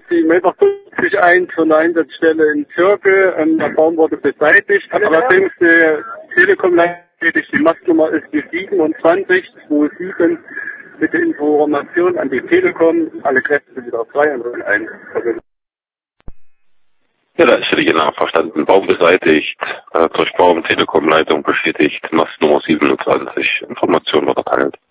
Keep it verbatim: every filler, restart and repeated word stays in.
die Meter fünfzig ein für eine Einsatzstelle in Zirkel. Ähm, der Baum wurde beseitigt. Allerdings die Telekom-Leitung, die Mastnummer ist die siebenundzwanzig siebenundzwanzig. Bitte Information an die Telekom. Alle Kräfte sind wieder frei und ein. Ja, da ist für die genau verstanden. Baum beseitigt, äh, Durchbau Telekom-Leitung bestätigt, Mastnummer siebenundzwanzig. Information wird erteilt.